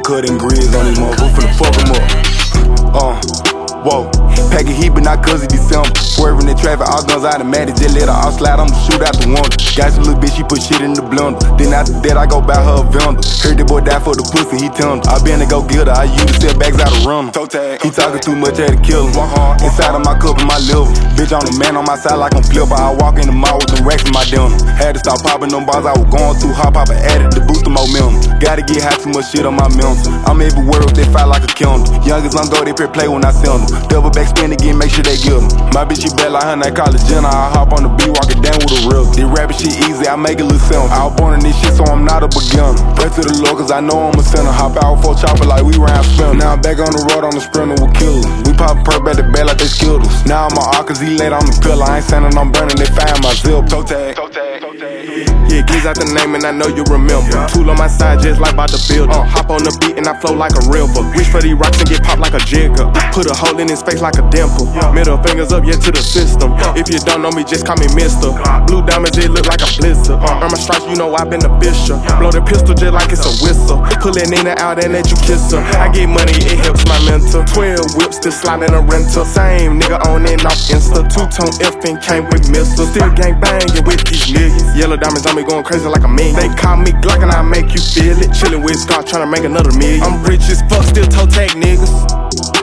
cutting grids on these motherfuckers, finna fuck them up. Whoa, pack a heat, but not cause it's December. Swerving in traffic, all guns automatic, just let her all slide, I'ma shoot out the window. Got some little bitch, she put shit in the blender. Then after that, I go buy her a vendor. Heard that boy die for the pussy, he tender. I been to go get her, I used to step backs out of runner. He talking too much, had to kill him. Inside of my cup and my liver. Bitch on the man on my side like I'm Flipper. I walk in the mall with them racks in my dinner. Had to stop popping them bars, I was going too hot, pop an addict to boost the momentum. Gotta get high, too much shit on my mental. I'm everywhere if they fight like a kiln. Youngest on go, they play when I send them. Double back spin again, make sure they give them. My bitch, she bad like her, they call it Jenna. I hop on the beat, walk it down with a real. This rapping shit easy, I make it look simple. I was born in this shit, so I'm not a beginner. Pray to the Lord, cause I know I'm a sinner. Hop out for chopper like we round spinner. Now I'm back on the road on the sprinter with killers. We pop perp at the bed like they skilled us. Now I'm on R cause he laid on the pillar. I ain't standing, I'm burning, they find my zip. Toe tag. Yeah, G's out the name and I know you remember. Tool on my side just like about the builder. Hop on the beat and I flow like a river. Reach for these rocks and get popped like a jigger. Put a hole in his face like a dimple. Middle fingers up, yeah, to the system. If you don't know me, just call me mister. Blue diamonds, it look like a blizzard. Earn my stripes, you know I've been the bishop. Blow the pistol just like it's a whistle. Pullin' in and out and let you kiss her. I get money, it helps my mental. 12 whips, still sliding a rental. Same nigga on and off Insta. Two-tone F and came with mister. Still gang banging with these niggas. Yellow diamonds on me going crazy like a million. They call me Glock and I make you feel it. Chillin' with Scar tryna make another million. I'm rich as fuck, still toe tag niggas.